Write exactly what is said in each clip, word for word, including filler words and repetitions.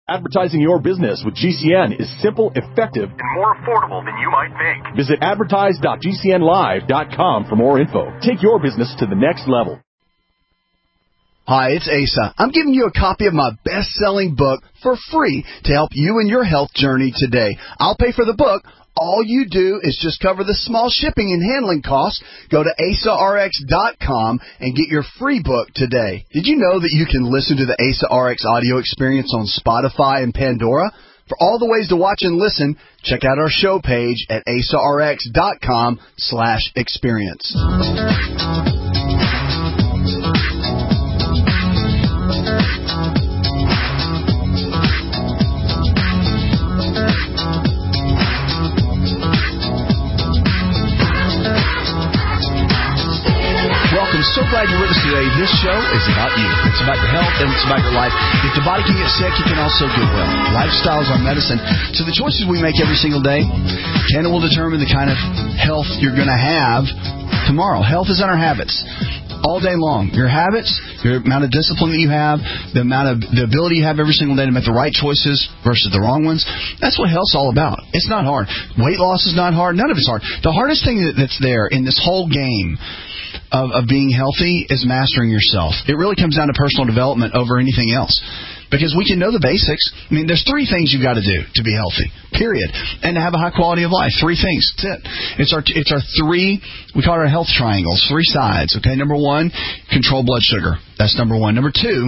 Advertising your business with G C N is simple, effective, and more affordable than you might think. Visit advertise dot g c n live dot com for more info. Take your business to the next level. Hi, it's Asa. I'm giving you a copy of my best-selling book for free to help you in your health journey today. I'll pay for the book. All you do is just cover the small shipping and handling costs. Go to asa r x dot com and get your free book today. Did you know that you can listen to the Asa R X audio experience on Spotify and Pandora? For all the ways to watch and listen, check out our show page at asa r x dot com slash experience. So glad you're with us today. This show is about you. It's about your health and it's about your life. If the body can get sick, you can also get well. Lifestyle is our medicine. So the choices we make every single day can and will determine the kind of health you're going to have tomorrow. Health is in our habits. All day long. Your habits, your amount of discipline that you have, the amount of the ability you have every single day to make the right choices versus the wrong ones. That's what health's all about. It's not hard. Weight loss is not hard. None of it's hard. The hardest thing that's there in this whole game Of, of being healthy is mastering yourself. It really comes down to personal development over anything else. Because we can know the basics. I mean, there's three things you've got to do to be healthy, period. And to have a high quality of life. Three things. That's it. It's our, it's our three, we call it our health triangles, three sides. Okay, number one, control blood sugar. That's number one. Number two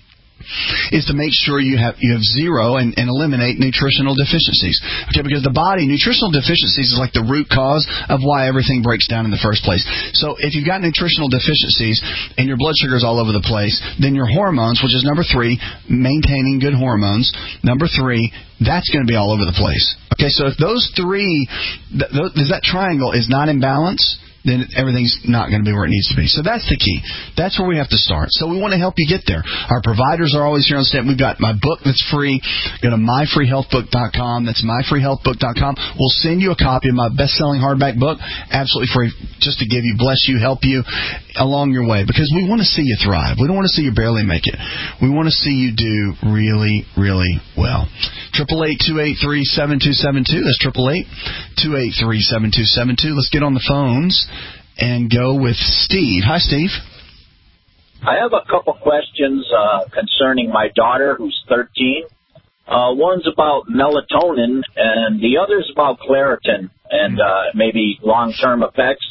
is to make sure you have you have zero and, and eliminate nutritional deficiencies. Okay, because the body, nutritional deficiencies is like the root cause of why everything breaks down in the first place. So if you've got nutritional deficiencies and your blood sugar is all over the place, then your hormones, which is number three, maintaining good hormones, number three, that's going to be all over the place. Okay, so if those three, th- th- that triangle is not in balance, then everything's not going to be where it needs to be. So that's the key. That's where we have to start. So we want to help you get there. Our providers are always here on staff. We've got my book that's free. Go to my free health book dot com. That's my free health book dot com. We'll send you a copy of my best-selling hardback book, absolutely free, just to give you, bless you, help you along your way. Because we want to see you thrive. We don't want to see you barely make it. We want to see you do really, really well. eight eight eight, two eight three, seven two seven two. That's eight eight eight, two eight three, seven two seven two. Let's get on the phones and go with Steve. Hi, Steve. I have a couple questions uh, concerning my daughter, who's thirteen. Uh, one's about melatonin, and the other's about Claritin and uh, maybe long-term effects.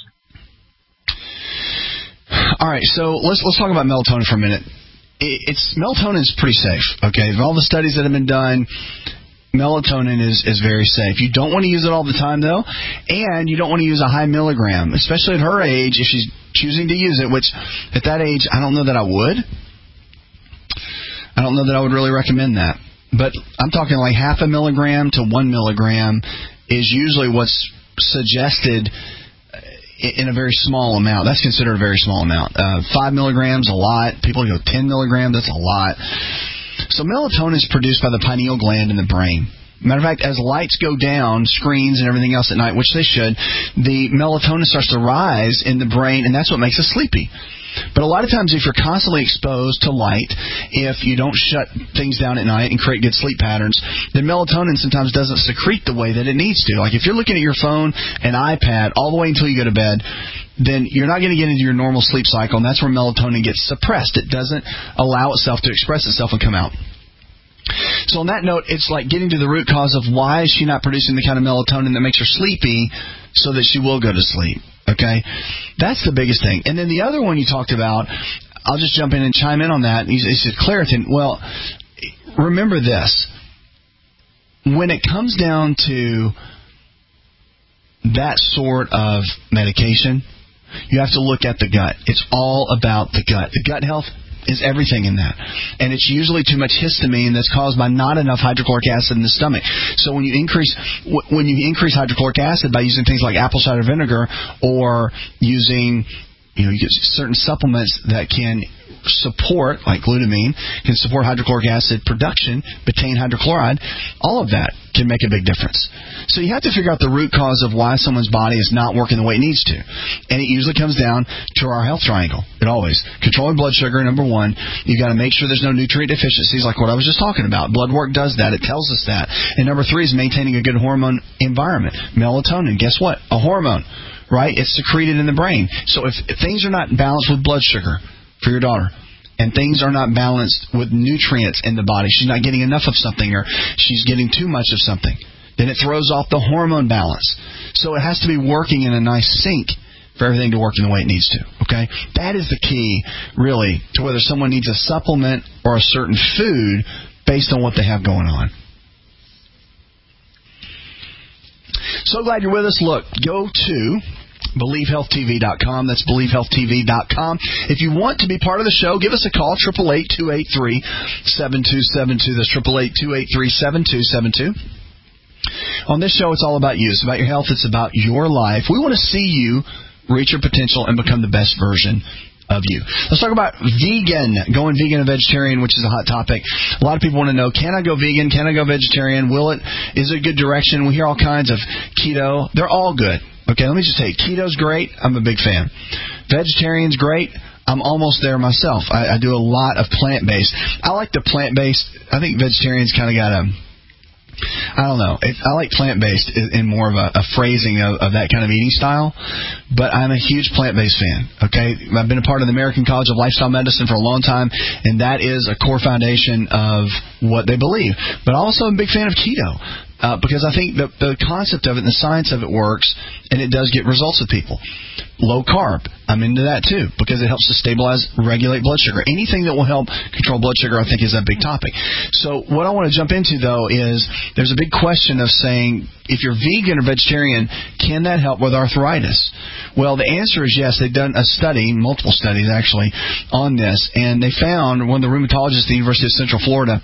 All right, so let's let's talk about melatonin for a minute. It's melatonin is pretty safe. Okay, of all the studies that have been done, melatonin is, is very safe. You don't want to use it all the time, though, and you don't want to use a high milligram, especially at her age, if she's choosing to use it, which at that age, I don't know that I would. I don't know that I would really recommend that. But I'm talking like half a milligram to one milligram is usually what's suggested in a very small amount. That's considered a very small amount. Uh, five milligrams, a lot. People go ten milligrams, that's a lot. So melatonin is produced by the pineal gland in the brain. Matter of fact, as lights go down, screens and everything else at night, which they should, the melatonin starts to rise in the brain, and that's what makes us sleepy. But a lot of times if you're constantly exposed to light, if you don't shut things down at night and create good sleep patterns, then melatonin sometimes doesn't secrete the way that it needs to. Like if you're looking at your phone and iPad all the way until you go to bed, then you're not going to get into your normal sleep cycle, and that's where melatonin gets suppressed. It doesn't allow itself to express itself and come out. So on that note, it's like getting to the root cause of why is she not producing the kind of melatonin that makes her sleepy so that she will go to sleep. Okay? That's the biggest thing. And then the other one you talked about, I'll just jump in and chime in on that. He said Claritin. Well, remember this. When it comes down to that sort of medication, you have to look at the gut. It's all about the gut. The gut health is everything in that. And it's usually too much histamine that's caused by not enough hydrochloric acid in the stomach. So when you increase when you increase hydrochloric acid by using things like apple cider vinegar or using, you know, you get certain supplements that can support, like glutamine, can support hydrochloric acid production, betaine hydrochloride. All of that can make a big difference. So you have to figure out the root cause of why someone's body is not working the way it needs to. And it usually comes down to our health triangle. It always. Controlling blood sugar, number one. You've got to make sure there's no nutrient deficiencies, like what I was just talking about. Blood work does that. It tells us that. And number three is maintaining a good hormone environment. Melatonin, guess what? A hormone, right? It's secreted in the brain. So if, if things are not balanced with blood sugar for your daughter, and things are not balanced with nutrients in the body, she's not getting enough of something, or she's getting too much of something, then it throws off the hormone balance. So it has to be working in a nice sync for everything to work in the way it needs to. Okay? That is the key, really, to whether someone needs a supplement or a certain food based on what they have going on. So glad you're with us. Look, go to Believe Health T V dot com. That's Believe Health T V dot com. If you want to be part of the show, give us a call, eight eight eight, two eight three, seven two seven two. That's eight eight eight, two eight three, seven two seven two. On this show, it's all about you. It's about your health. It's about your life. We want to see you reach your potential and become the best version of you. Let's talk about vegan, going vegan and vegetarian, which is a hot topic. A lot of people want to know, can I go vegan? Can I go vegetarian? Will it? Is it a good direction? We hear all kinds of keto. They're all good. Okay, let me just say, keto's great. I'm a big fan. Vegetarian's great. I'm almost there myself. I, I do a lot of plant-based. I like the plant-based. I think vegetarian's kind of got a, I don't know. It, I like plant-based in more of a, a phrasing of, of that kind of eating style, but I'm a huge plant-based fan. Okay, I've been a part of the American College of Lifestyle Medicine for a long time, and that is a core foundation of what they believe. But also I'm a big fan of keto. Uh, because I think the, the concept of it and the science of it works, and it does get results with people. Low carb, I'm into that too, because it helps to stabilize, regulate blood sugar. Anything that will help control blood sugar, I think, is a big topic. So what I want to jump into, though, is there's a big question of saying, if you're vegan or vegetarian, can that help with arthritis? Well, the answer is yes. They've done a study, multiple studies actually, on this, and they found, one of the rheumatologists at the University of Central Florida,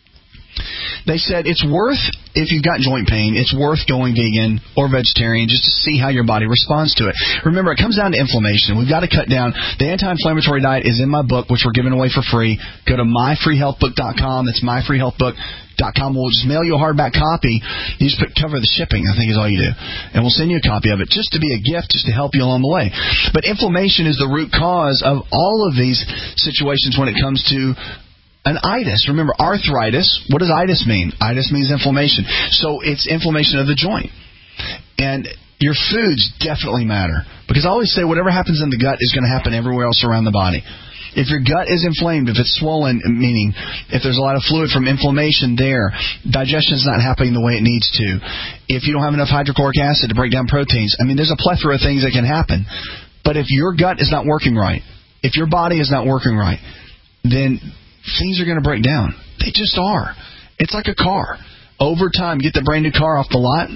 they said it's worth, if you've got joint pain, it's worth going vegan or vegetarian just to see how your body responds to it. Remember, it comes down to inflammation. We've got to cut down. The anti-inflammatory diet is in my book, which we're giving away for free. Go to my free health book dot com. That's my free health book dot com. We'll just mail you a hardback copy. You just put, cover the shipping, I think is all you do. And we'll send you a copy of it just to be a gift, just to help you along the way. But inflammation is the root cause of all of these situations when it comes to an itis. Remember, arthritis, what does itis mean? Itis means inflammation. So it's inflammation of the joint. And your foods definitely matter. Because I always say whatever happens in the gut is going to happen everywhere else around the body. If your gut is inflamed, if it's swollen, meaning if there's a lot of fluid from inflammation there, digestion is not happening the way it needs to. If you don't have enough hydrochloric acid to break down proteins, I mean, there's a plethora of things that can happen. But if your gut is not working right, if your body is not working right, then things are going to break down. They just are. It's like a car. Over time, get the brand new car off the lot,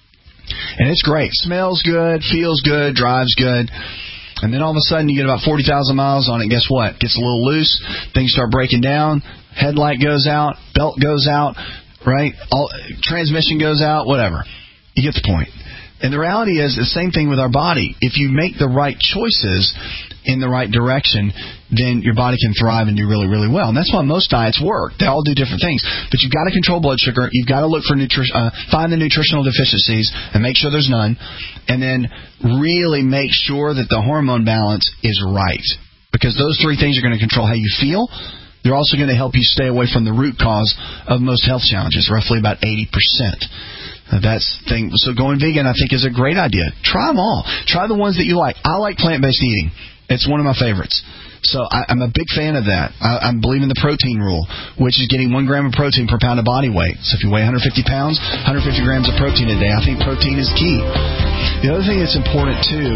and it's great. Smells good, feels good, drives good. And then all of a sudden, you get about forty thousand miles on it. Guess what? Gets a little loose. Things start breaking down. Headlight goes out. Belt goes out. Right? All, transmission goes out. Whatever. You get the point. And the reality is the same thing with our body. If you make the right choices in the right direction, then your body can thrive and do really, really well. And that's why most diets work. They all do different things. But you've got to control blood sugar. You've got to look for nutri- uh, find the nutritional deficiencies and make sure there's none. And then really make sure that the hormone balance is right. Because those three things are going to control how you feel. They're also going to help you stay away from the root cause of most health challenges, roughly about eighty percent. Uh, that's thing. So going vegan, I think, is a great idea. Try them all. Try the ones that you like. I like plant-based eating. It's one of my favorites. So I, I'm a big fan of that. I, I'm believing the protein rule, which is getting one gram of protein per pound of body weight. So if you weigh one hundred fifty pounds, one hundred fifty grams of protein a day. I think protein is key. The other thing that's important, too,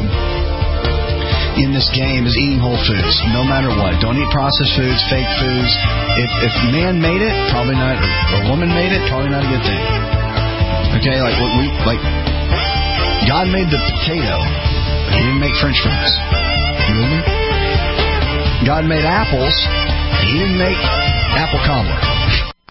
in this game is eating whole foods, no matter what. Don't eat processed foods, fake foods. If, if man made it, probably not, or a woman made it, probably not a good thing. Okay, like what we like. God made the potato. He didn't make French fries. You with me? God made apples. He didn't make apple cobbler.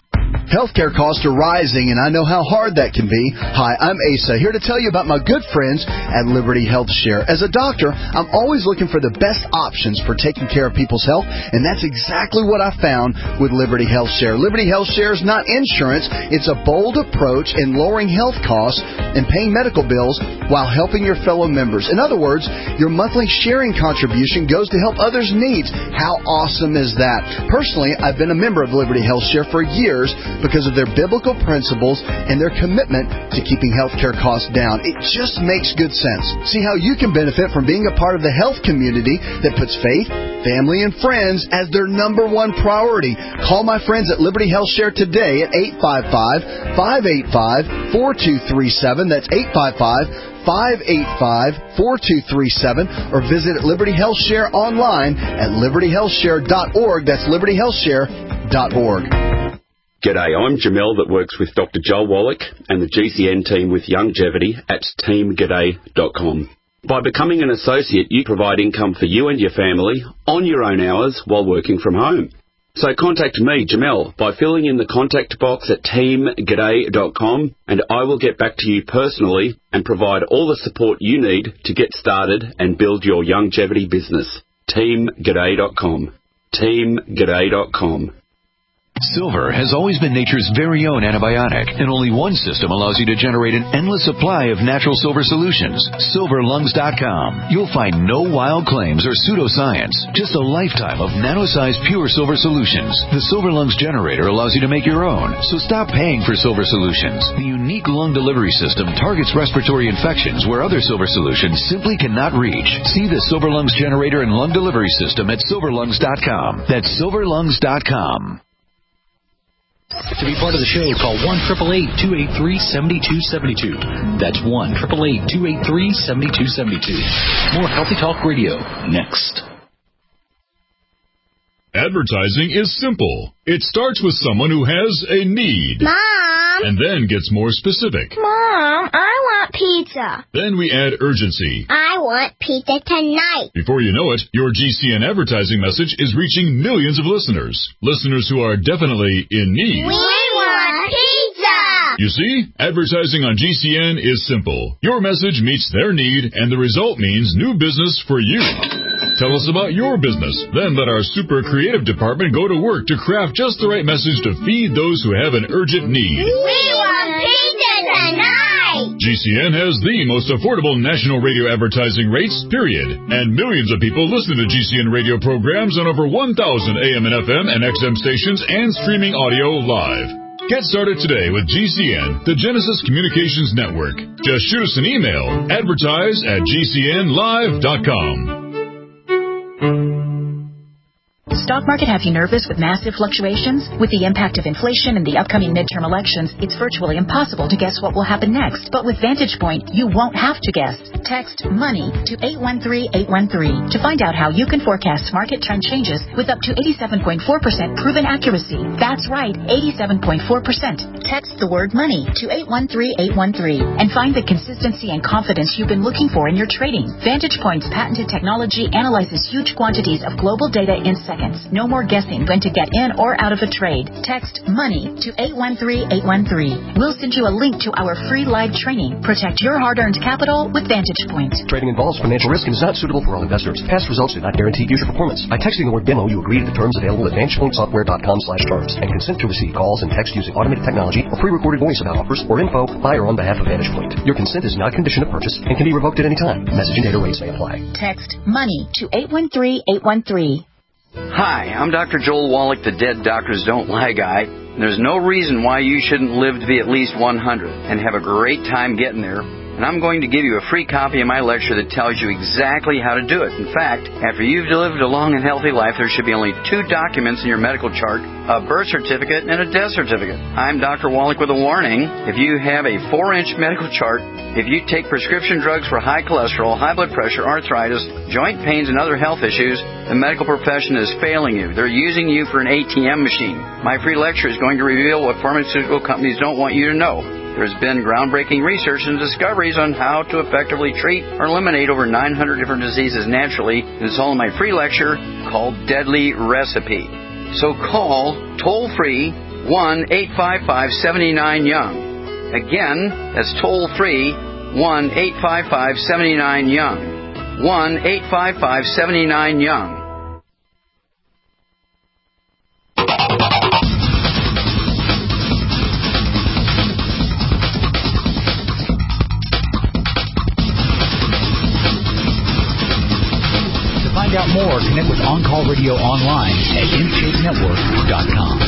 Healthcare costs are rising, and I know how hard that can be. Hi, I'm Asa, here to tell you about my good friends at Liberty Health Share. As a doctor, I'm always looking for the best options for taking care of people's health, and that's exactly what I found with Liberty Health Share. Liberty Health Share is not insurance. It's a bold approach in lowering health costs and paying medical bills while helping your fellow members. In other words, your monthly sharing contribution goes to help others' needs. How awesome is that? Personally, I've been a member of Liberty Health Share for years because of their biblical principles and their commitment to keeping healthcare costs down. It just makes good sense. See how you can benefit from being a part of the health community that puts faith, family, and friends as their number one priority. Call my friends at Liberty Health Share today at eight five five, five eight five, four two three seven. That's eight five five, five eight five, four two three seven, or visit Liberty Health Share online at liberty health share dot org. That's liberty health share dot org. G'day, I'm Jamel that works with Doctor Joel Wallach and the G C N team with Longevity at team g'day dot com. By becoming an associate, you provide income for you and your family on your own hours while working from home. So contact me, Jamel, by filling in the contact box at team g'day dot com, and I will get back to you personally and provide all the support you need to get started and build your longevity business. team g'day dot com. team g'day dot com. Silver has always been nature's very own antibiotic, and only one system allows you to generate an endless supply of natural silver solutions. silver lungs dot com. You'll find no wild claims or pseudoscience, just a lifetime of nano-sized pure silver solutions. The Silver Lungs generator allows you to make your own, so stop paying for silver solutions. The unique lung delivery system targets respiratory infections where other silver solutions simply cannot reach. See the Silver Lungs generator and lung delivery system at silver lungs dot com. That's silver lungs dot com. To be part of the show, call one eight eight eight, two eight three, seven two seven two. That's one eight eight eight, two eight three, seven two seven two. More Healthy Talk Radio next. Advertising is simple. It starts with someone who has a need. Mom! And then gets more specific. Mom, I want pizza. Then we add urgency. I want pizza tonight. Before you know it, your G C N advertising message is reaching millions of listeners. Listeners who are definitely in need. We want pizza! You see, advertising on G C N is simple. Your message meets their need, and the result means new business for you. Tell us about your business. Then let our super creative department go to work to craft just the right message to feed those who have an urgent need. We want pizza tonight! G C N has the most affordable national radio advertising rates, period. And millions of people listen to G C N radio programs on over one thousand A M and F M and X M stations and streaming audio live. Get started today with G C N, the Genesis Communications Network. Just shoot us an email, advertise at g c n live dot com. Stock market have you nervous with massive fluctuations? With the impact of inflation and the upcoming midterm elections, it's virtually impossible to guess what will happen next. But with Vantage Point, you won't have to guess. Text MONEY to eight one three eight one three to find out how you can forecast market trend changes with up to eighty-seven point four percent proven accuracy. That's right, eighty-seven point four percent. Text the word MONEY to eight one three eight one three and find the consistency and confidence you've been looking for in your trading. Vantage Point's patented technology analyzes huge quantities of global data in seconds. No more guessing when to get in or out of a trade. Text MONEY to eight one three eight one three. We'll send you a link to our free live training. Protect your hard-earned capital with Vantage Point. Trading involves financial risk and is not suitable for all investors. Past results do not guarantee future performance. By texting the word demo, you agree to the terms available at vantage point software dot com slash terms and consent to receive calls and text using automated technology or pre-recorded voice about offers or info by or on behalf of Vantage Point. Your consent is not a condition of purchase and can be revoked at any time. Message and data rates may apply. Text MONEY to eight one three eight one three. Hi, I'm Doctor Joel Wallach, the Dead Doctors Don't Lie guy. There's no reason why you shouldn't live to be at least one hundred and have a great time getting there. And I'm going to give you a free copy of my lecture that tells you exactly how to do it. In fact, after you've lived a long and healthy life, there should be only two documents in your medical chart, a birth certificate and a death certificate. I'm Doctor Wallach with a warning. If you have a four-inch medical chart, if you take prescription drugs for high cholesterol, high blood pressure, arthritis, joint pains, and other health issues, the medical profession is failing you. They're using you for an A T M machine. My free lecture is going to reveal what pharmaceutical companies don't want you to know. There's been groundbreaking research and discoveries on how to effectively treat or eliminate over nine hundred different diseases naturally. And it's all in my free lecture called Deadly Recipe. So call toll-free one eight five five, seven nine, YOUNG. Again, that's toll-free, one eight five five, seven nine, YOUNG. one eight five five, seven nine, YOUNG. To find out more, connect with On Call Radio online at in shape network dot com.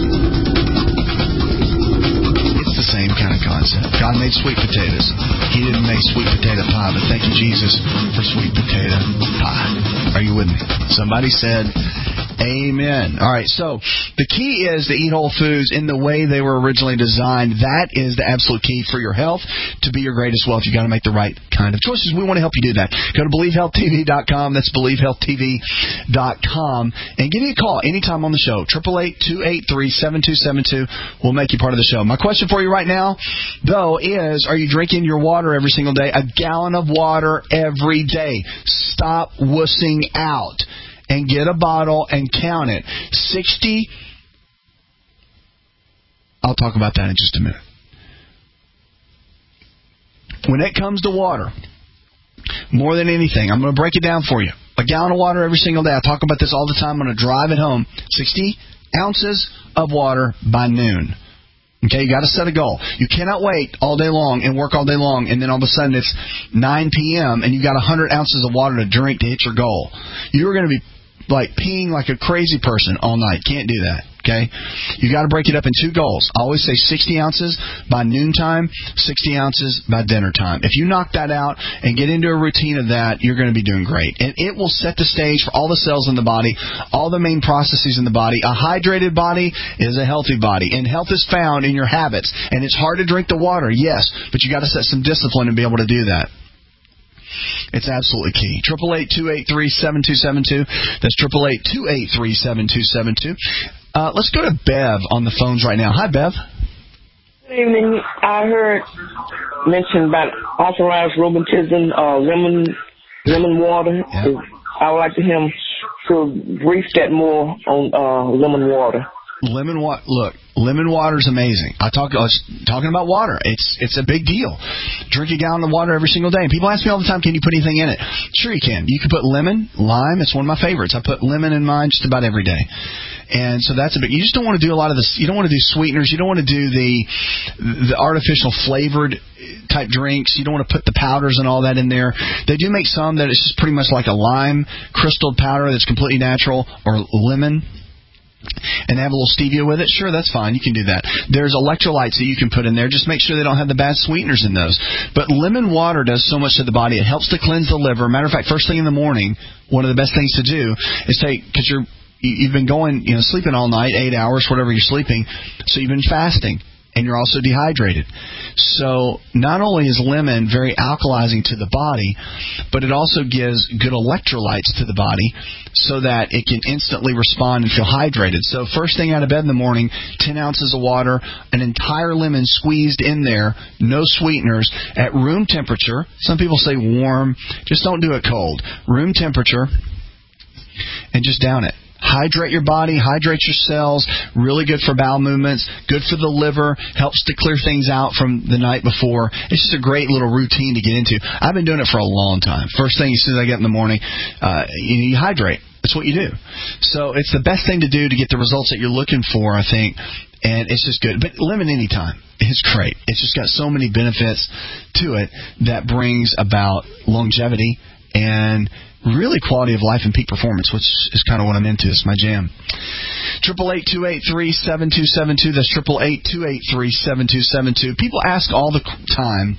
It's the same kind of concept. God made sweet potatoes. He didn't make sweet potato pie, but thank you, Jesus, for sweet potato pie. Are you with me? Somebody said amen. All right, so the key is to eat whole foods in the way they were originally designed. That is the absolute key for your health. To be your greatest wealth, you got to make the right kind of choices. We want to help you do that. Go to believe health T V dot com. That's believe health T V dot com. And give me a call anytime on the show. eight eight eight, two eight three, seven two seven two. We'll make you part of the show. My question for you right now, though, is are you drinking your water every single day? A gallon of water every day. Stop wussing out. And get a bottle and count it. sixty. I'll talk about that in just a minute. When it comes to water, more than anything, I'm going to break it down for you. A gallon of water every single day. I talk about this all the time on a drive at home. sixty ounces of water by noon. Okay, you got to set a goal. You cannot wait all day long and work all day long, and then all of a sudden it's nine p.m. and you got one hundred ounces of water to drink to hit your goal. You're going to be like peeing like a crazy person all night. Can't do that, okay? You got to break it up in two goals. I always say sixty ounces by noontime, sixty ounces by dinner time. If you knock that out and get into a routine of that, you're going to be doing great. And it will set the stage for all the cells in the body, all the main processes in the body. A hydrated body is a healthy body, and health is found in your habits. And it's hard to drink the water, yes, but you got to set some discipline and be able to do that. It's absolutely key. eight eight eight, two eight three, seven two seven two. That's eight eight eight, two eight three, seven two seven two. Uh, let's go to Bev on the phones right now. Hi, Bev. Good evening. I heard mentioned about authorized rheumatism, uh, lemon lemon water. Yeah. I would like to him to brief that more on uh, lemon water. Lemon water. Look, lemon water is amazing. I talk. I was talking about water. It's it's a big deal. Drink a gallon of water every single day. And people ask me all the time, can you put anything in it? Sure, you can. You can put lemon, lime. It's one of my favorites. I put lemon in mine just about every day. And so that's a big. You just don't want to do a lot of this. You don't want to do sweeteners. You don't want to do the the artificial flavored type drinks. You don't want to put the powders and all that in there. They do make some that it's just pretty much like a lime crystalled powder that's completely natural, or lemon. And have a little stevia with it, sure, that's fine. You can do that. There's electrolytes that you can put in there. Just make sure they don't have the bad sweeteners in those. But lemon water does so much to the body. It helps to cleanse the liver. Matter of fact, first thing in the morning, one of the best things to do is take, because you're, you've been going, you know, sleeping all night, eight hours, whatever you're sleeping, so you've been fasting. And you're also dehydrated. So not only is lemon very alkalizing to the body, but it also gives good electrolytes to the body so that it can instantly respond and feel hydrated. So first thing out of bed in the morning, ten ounces of water, an entire lemon squeezed in there, no sweeteners, at room temperature. Some people say warm. Just don't do it cold. Room temperature, and just down it. Hydrate your body, hydrate your cells, really good for bowel movements, good for the liver, helps to clear things out from the night before. It's just a great little routine to get into. I've been doing it for a long time. First thing as soon as I get in the morning, uh, you, you hydrate. That's what you do. So it's the best thing to do to get the results that you're looking for, I think, and it's just good. But lemon anytime. It's great. It's just got so many benefits to it that brings about longevity and really quality of life and peak performance, which is kind of what I'm into. It's my jam. eight eight eight, two eight three, seven two seven two. That's eight eight eight, two eight three, seven two seven two. People ask all the time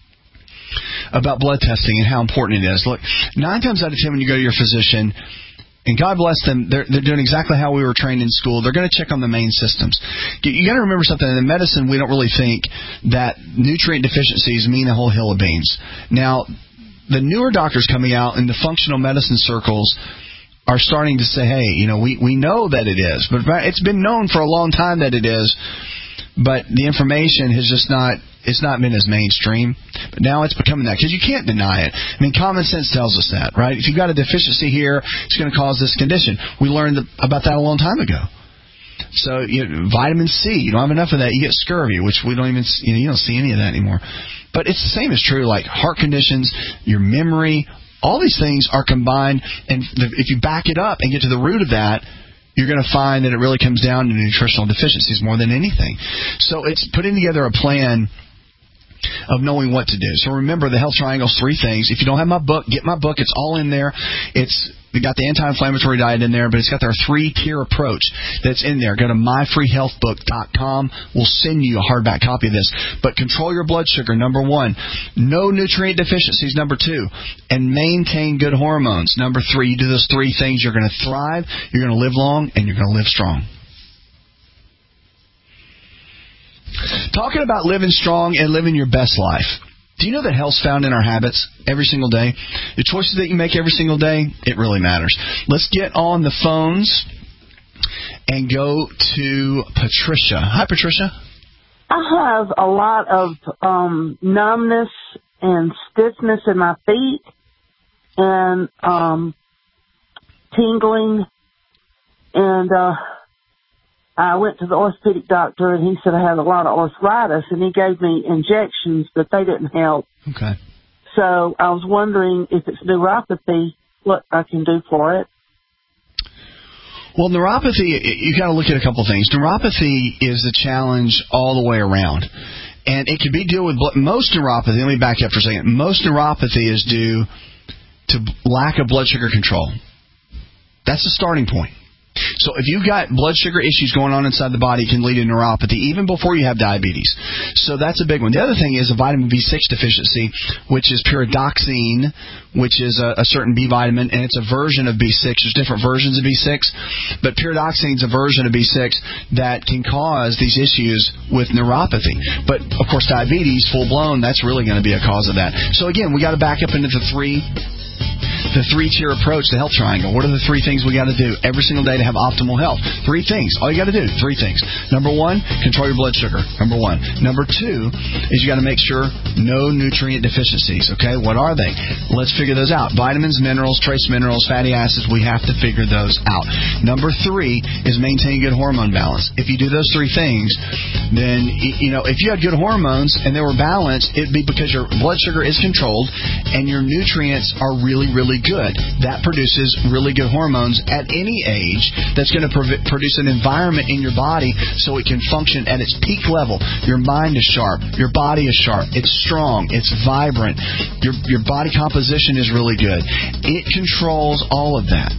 about blood testing and how important it is. Look, nine times out of ten when you go to your physician, and God bless them, they're, they're doing exactly how we were trained in school. They're going to check on the main systems. You got to remember something. In medicine, we don't really think that nutrient deficiencies mean a whole hill of beans. Now, the newer doctors coming out in the functional medicine circles are starting to say, hey, you know, we, we know that it is. But it's been known for a long time that it is. But the information has just not, it's not been as mainstream. But now it's becoming that. Because you can't deny it. I mean, common sense tells us that, right? If you've got a deficiency here, it's going to cause this condition. We learned about that a long time ago. So you know, vitamin C, you don't have enough of that, you get scurvy, which we don't even you know you don't see any of that anymore. But it's the same as true like heart conditions, your memory, all these things are combined, and if you back it up and get to the root of that, you're going to find that it really comes down to nutritional deficiencies more than anything. So it's putting together a plan of knowing what to do. So remember, the Health Triangle is three things. If you don't have my book, get my book. It's all in there. It's we got the anti-inflammatory diet in there, but it's got our three-tier approach that's in there. Go to my free health book dot com. We'll send you a hardback copy of this. But control your blood sugar, number one. No nutrient deficiencies, number two. And maintain good hormones, number three. You do those three things, you're going to thrive, you're going to live long, and you're going to live strong. Talking about living strong and living your best life. Do you know that health's found in our habits every single day? The choices that you make every single day, it really matters. Let's get on the phones and go to Patricia. Hi, Patricia. I have a lot of um, numbness and stiffness in my feet and um, tingling, and uh I went to the orthopedic doctor, and he said I had a lot of arthritis, and he gave me injections, but they didn't help. Okay. So I was wondering if it's neuropathy, what I can do for it. Well, neuropathy, you got to look at a couple things. Neuropathy is a challenge all the way around, and it can be dealt with. Most neuropathy, let me back up for a second. Most neuropathy is due to lack of blood sugar control. That's the starting point. So if you've got blood sugar issues going on inside the body, it can lead to neuropathy even before you have diabetes. So that's a big one. The other thing is a vitamin B six deficiency, which is pyridoxine, which is a, a certain B vitamin, and it's a version of B six. There's different versions of B six, but pyridoxine is a version of B six that can cause these issues with neuropathy. But, of course, diabetes, full-blown, that's really going to be a cause of that. So, again, we got to back up into the three... The three-tier approach, the Health Triangle. What are the three things we got to do every single day to have optimal health? Three things. All you got to do, three things. Number one, control your blood sugar. Number one. Number two is you got to make sure no nutrient deficiencies. Okay, what are they? Let's figure those out. Vitamins, minerals, trace minerals, fatty acids, we have to figure those out. Number three is maintain good hormone balance. If you do those three things, then, you know, if you had good hormones and they were balanced, it'd be because your blood sugar is controlled and your nutrients are really, really good. That produces really good hormones at any age that's going to prov- produce an environment in your body so it can function at its peak level. Your mind is sharp. Your body is sharp. It's strong. It's vibrant. Your, your body composition is really good. It controls all of that.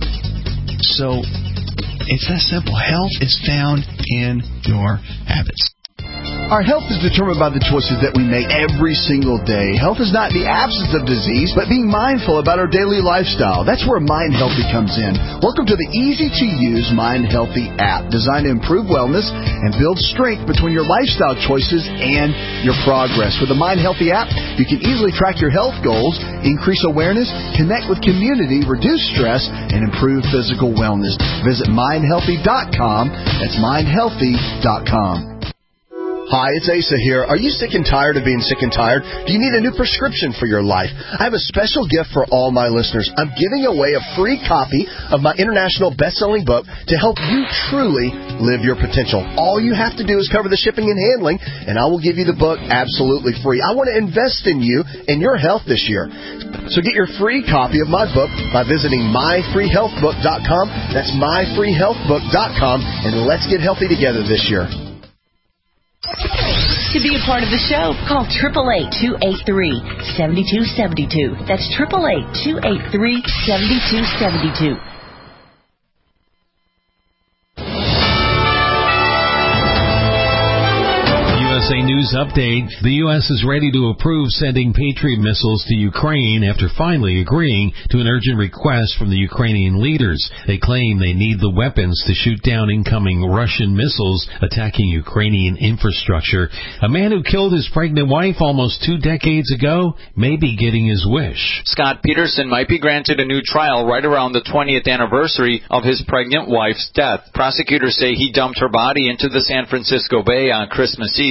So it's that simple. Health is found in your habits. Our health is determined by the choices that we make every single day. Health is not the absence of disease, but being mindful about our daily lifestyle. That's where Mind Healthy comes in. Welcome to the easy-to-use Mind Healthy app, designed to improve wellness and build strength between your lifestyle choices and your progress. With the Mind Healthy app, you can easily track your health goals, increase awareness, connect with community, reduce stress, and improve physical wellness. Visit mind healthy dot com. That's mind healthy dot com. Hi, it's Asa here. Are you sick and tired of being sick and tired? Do you need a new prescription for your life? I have a special gift for all my listeners. I'm giving away a free copy of my international best-selling book to help you truly live your potential. All you have to do is cover the shipping and handling, and I will give you the book absolutely free. I want to invest in you and your health this year. So get your free copy of my book by visiting my free health book dot com. That's my free health book dot com, and let's get healthy together this year. To be a part of the show, call eight eight eight, two eight three, seven two seven two. That's eight eight eight, two eight three, seven two seven two. U S A News Update. The U S is ready to approve sending Patriot missiles to Ukraine after finally agreeing to an urgent request from the Ukrainian leaders. They claim they need the weapons to shoot down incoming Russian missiles attacking Ukrainian infrastructure. A man who killed his pregnant wife almost two decades ago may be getting his wish. Scott Peterson might be granted a new trial right around the twentieth anniversary of his pregnant wife's death. Prosecutors say he dumped her body into the San Francisco Bay on Christmas Eve two thousand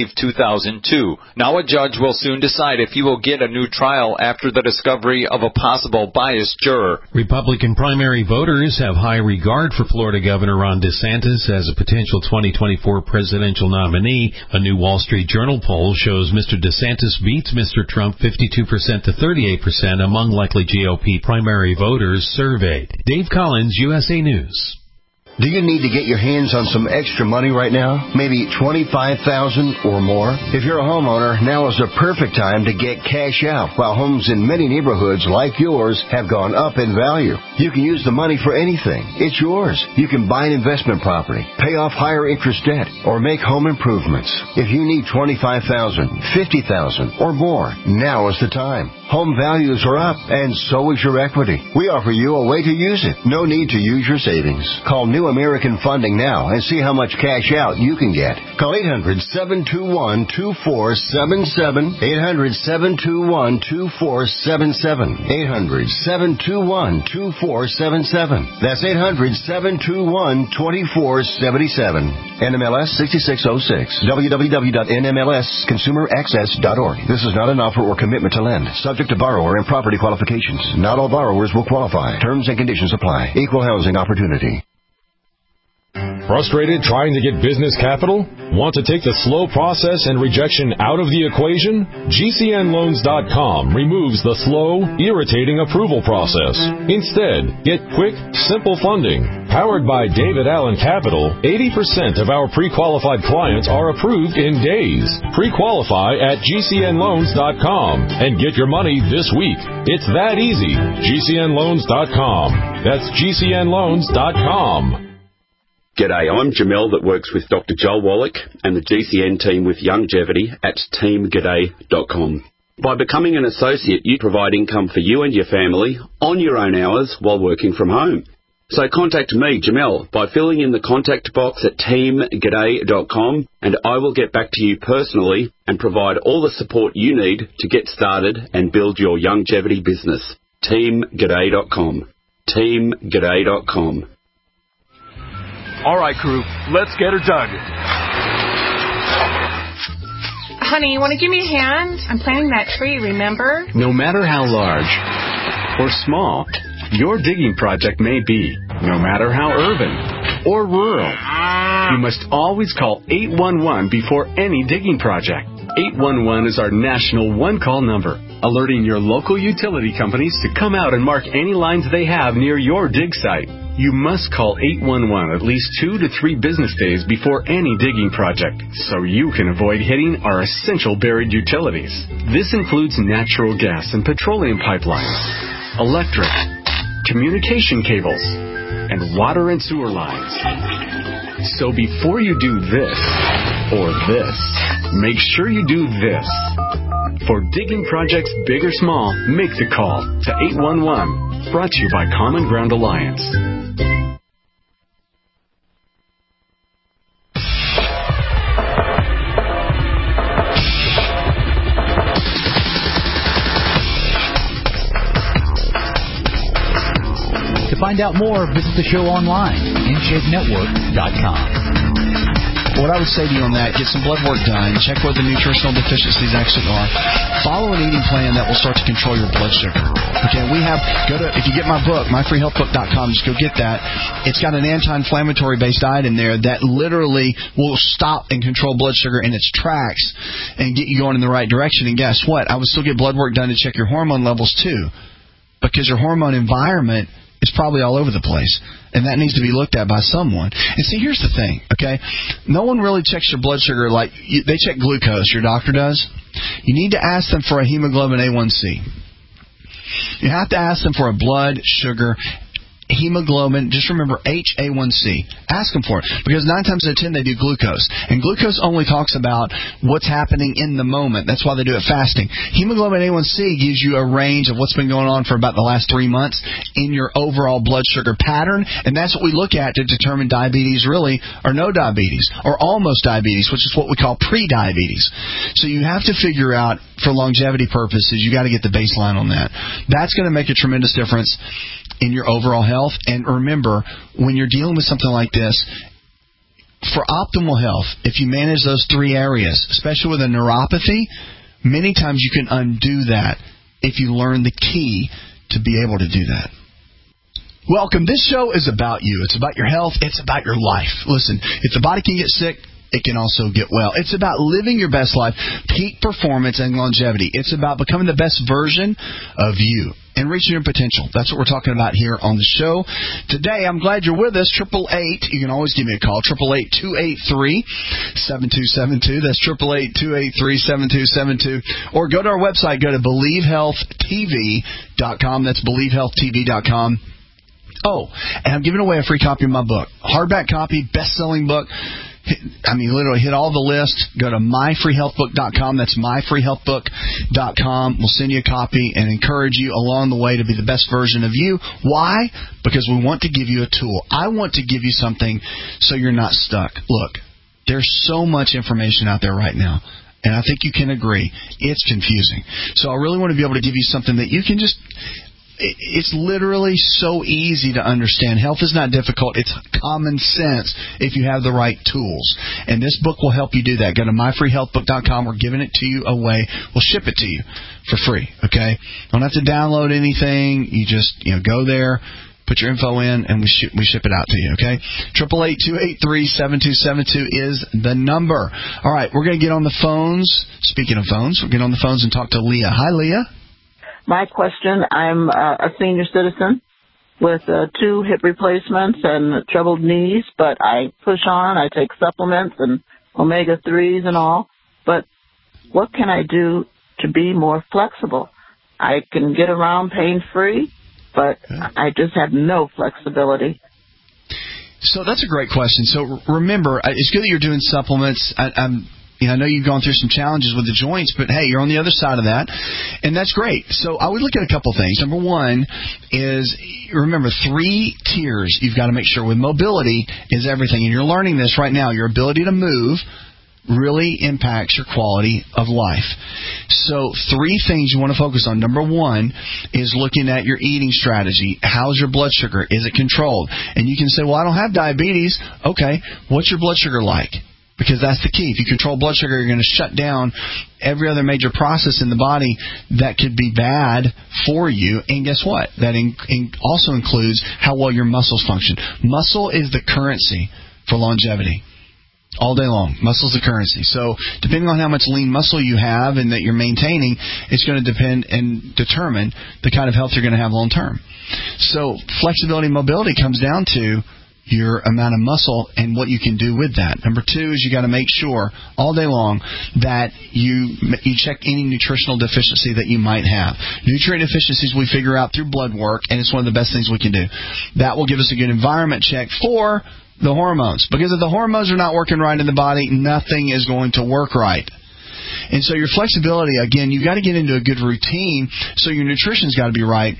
thousand two. Now a judge will soon decide if he will get a new trial after the discovery of a possible biased juror. Republican primary voters have high regard for Florida Governor Ron DeSantis as a potential twenty twenty-four presidential nominee. A new Wall Street Journal poll shows Mister DeSantis beats Mister Trump fifty-two percent to thirty-eight percent among likely G O P primary voters surveyed. Dave Collins, U S A News. Do you need to get your hands on some extra money right now? Maybe twenty-five thousand dollars or more? If you're a homeowner, now is the perfect time to get cash out while homes in many neighborhoods like yours have gone up in value. You can use the money for anything. It's yours. You can buy an investment property, pay off higher interest debt, or make home improvements. If you need twenty-five thousand dollars, fifty thousand dollars, or more, now is the time. Home values are up, and so is your equity. We offer you a way to use it. No need to use your savings. Call New American Funding now and see how much cash out you can get. Call eight hundred, seven two one, two four seven seven, eight hundred, seven two one, two four seven seven, eight hundred, seven two one, two four seven seven. That's eight hundred, seven two one, two four seven seven. N M L S sixty-six oh six. w w w dot n m l s consumer access dot org. This is not an offer or commitment to lend. Subject to borrower and property qualifications. Not all borrowers will qualify. Terms and conditions apply. Equal housing opportunity. Frustrated trying to get business capital? Want to take the slow process and rejection out of the equation? G C N loans dot com removes the slow, irritating approval process. Instead, get quick, simple funding. Powered by David Allen Capital, eighty percent of our pre-qualified clients are approved in days. Pre-qualify at G C N loans dot com and get your money this week. It's that easy. G C N loans dot com. That's G C N loans dot com. G'day, I'm Jamel that works with Doctor Joel Wallach and the G C N team with Longevity at team g'day dot com. By becoming an associate, you provide income for you and your family on your own hours while working from home. So contact me, Jamel, by filling in the contact box at team g'day dot com, and I will get back to you personally and provide all the support you need to get started and build your longevity business. team g'day dot com. team g'day dot com. All right, crew, let's get her dug. Honey, you want to give me a hand? I'm planting that tree, remember? No matter how large or small your digging project may be, no matter how urban or rural, you must always call eight one one before any digging project. eight one one is our national one-call number, alerting your local utility companies to come out and mark any lines they have near your dig site. You must call eight one one at least two to three business days before any digging project so you can avoid hitting our essential buried utilities. This includes natural gas and petroleum pipelines, electric, communication cables, and water and sewer lines. So before you do this or this, make sure you do this. For digging projects big or small, make the call to eight one one. Brought to you by Common Ground Alliance. To find out more, visit the show online, n shape network dot com. What I would say to you on that, get some blood work done, check what the nutritional deficiencies actually are, follow an eating plan that will start to control your blood sugar. Okay, we have, go to, if you get my book, my free health book dot com, just go get that. It's got an anti-inflammatory based diet in there that literally will stop and control blood sugar in its tracks and get you going in the right direction. And guess what? I would still get blood work done to check your hormone levels too, because your hormone environment is probably all over the place, and that needs to be looked at by someone. And see, here's the thing, okay? No one really checks your blood sugar like you, they check glucose. Your doctor does. You need to ask them for a hemoglobin A one C. You have to ask them for a blood sugar hemoglobin, just remember H A one C. Ask them for it, because nine times out of ten they do glucose, and glucose only talks about what's happening in the moment. That's why they do it fasting. Hemoglobin A one C gives you a range of what's been going on for about the last three months in your overall blood sugar pattern, and that's what we look at to determine diabetes really, or no diabetes, or almost diabetes, which is what we call pre-diabetes. So you have to figure out, for longevity purposes, you got to get the baseline on that. That's going to make a tremendous difference in your overall health. And remember, when you're dealing with something like this, for optimal health, if you manage those three areas, especially with a neuropathy, many times you can undo that if you learn the key to be able to do that. Welcome. This show is about you. It's about your health. It's about your life. Listen, if the body can get sick, it can also get well. It's about living your best life, peak performance, and longevity. It's about becoming the best version of you and reaching your potential. That's what we're talking about here on the show. Today, I'm glad you're with us. Triple eight, you can always give me a call. Triple eight, two eight three, seven two seven two. That's triple eight, two eight three, seven two seven two. Or go to our website. Go to believe health t v dot com. That's believe health t v dot com. Oh, and I'm giving away a free copy of my book. Hardback copy, best-selling book. I mean, literally hit all the lists. Go to my free health book dot com. That's my free health book dot com. We'll send you a copy and encourage you along the way to be the best version of you. Why? Because we want to give you a tool. I want to give you something so you're not stuck. Look, there's so much information out there right now. And I think you can agree, it's confusing. So I really want to be able to give you something that you can just... It's literally so easy to understand. Health is not difficult. It's common sense if you have the right tools. And this book will help you do that. Go to my free health book dot com. We're giving it to you away. We'll ship it to you for free, okay? Don't have to download anything. You just, you know, go there, put your info in, and we ship, we ship it out to you, okay? triple eight, two eight three, seven two seven two is the number. All right, we're going to get on the phones. Speaking of phones, we'll get on the phones and talk to Leah. Hi, Leah. My question, I'm uh, a senior citizen with uh, two hip replacements and troubled knees, but I push on, I take supplements and omega threes and all, but what can I do to be more flexible? I can get around pain-free, but I just have no flexibility. So that's a great question. So remember, it's good that you're doing supplements. I, I'm You know, I know you've gone through some challenges with the joints, but hey, you're on the other side of that, and that's great. So I would look at a couple things. Number one is, remember, three tiers you've got to make sure with mobility is everything, and you're learning this right now. Your ability to move really impacts your quality of life. So three things you want to focus on. Number one is looking at your eating strategy. How's your blood sugar? Is it controlled? And you can say, well, I don't have diabetes. Okay, what's your blood sugar like? Because that's the key. If you control blood sugar, you're going to shut down every other major process in the body that could be bad for you. And guess what? That in, in also includes how well your muscles function. Muscle is the currency for longevity. All day long. Muscle's the currency. So depending on how much lean muscle you have and that you're maintaining, it's going to depend and determine the kind of health you're going to have long term. So flexibility and mobility comes down to your amount of muscle and what you can do with that. Number two is you got to make sure all day long that you you check any nutritional deficiency that you might have. Nutrient deficiencies we figure out through blood work, and it's one of the best things we can do. That will give us a good environment check for the hormones. Because if the hormones are not working right in the body, nothing is going to work right. And so your flexibility, again, you've got to get into a good routine, so your nutrition's got to be right.